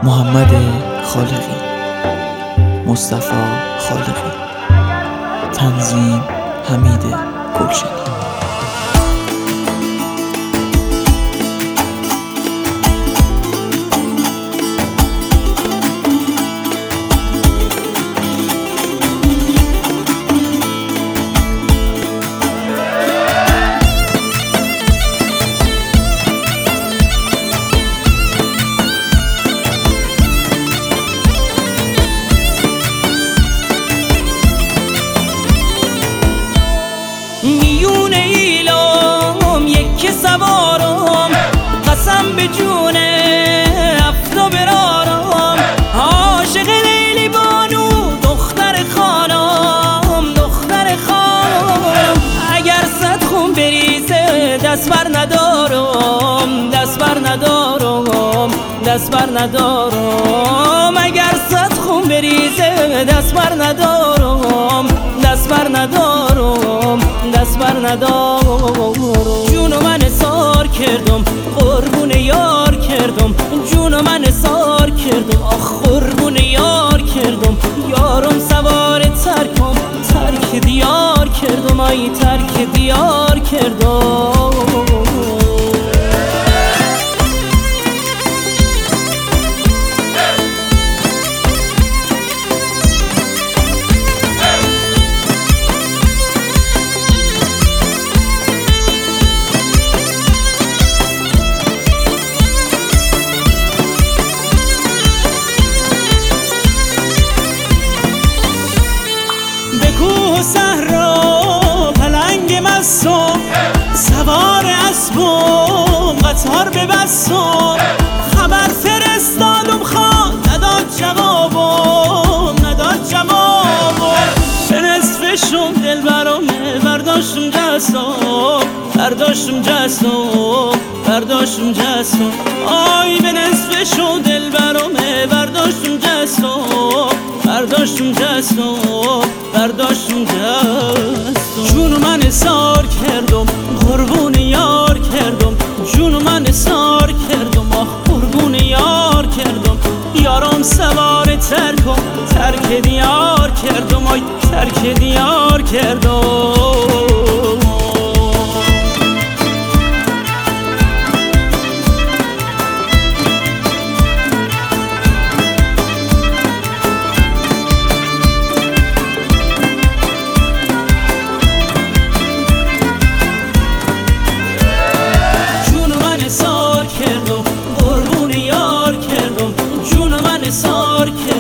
محمد خالقی، مصطفی خالقی، تنظیم حمید گلشنی. میون ایلام یک سوارم، قسم به جون افتا برارم. عاشق لیلی بانو دختر خانم، دختر خانم. اگر صد خون بریزه دست بر ندارم، دست بر ندارم، دست بر ندارم. اگر صد خون بریزه دست بر ندارم، دست بر ندارم، دست بر ندارم. جونو من سار کردم، قربون یار کردم. جونو من سار کردم، آخ قربون یار کردم. یارم سوار ترکم، ترک دیار کردم. آی ترک دیار کردم. کوه و صحرا پلنگ مستم، سوار اسبم قطار ببستم. خبر فرستادم خان نداد جوابم، نداد جوابم. به نصفشم دل برامه برداشتم جسم، برداشتم جسم، برداشتم جسم. آی به نصفشم دل برامه برداشتم جسم، برداشتم جسم، برداشتم جسم. جونو من سار کردم، قربون یار کردم. جونو من سار کردم، آخ قربون یار کردم. یارم سوار ترکم، ترک دیار کردم. آی ترک دیار کردم. سار کردم،